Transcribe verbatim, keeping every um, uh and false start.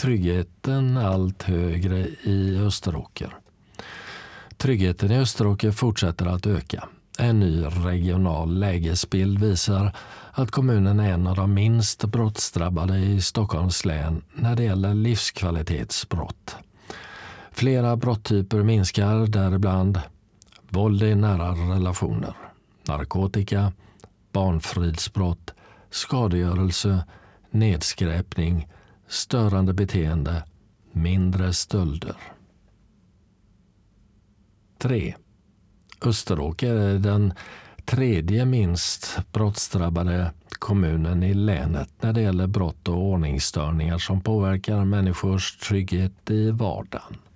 tryggheten allt högre i Österåker. Tryggheten i Österåker fortsätter att öka. En ny regional lägesbild visar att kommunen är en av de minst brottsdrabbade i Stockholms län när det gäller livskvalitetsbrott. Flera brotttyper minskar, däribland våld i nära relationer, narkotika, barnfridsbrott, skadegörelse, nedskräpning, störande beteende, mindre stölder. tre. Österåker är den tredje minst brottsdrabbade kommunen i länet när det gäller brott och ordningsstörningar som påverkar människors trygghet i vardagen.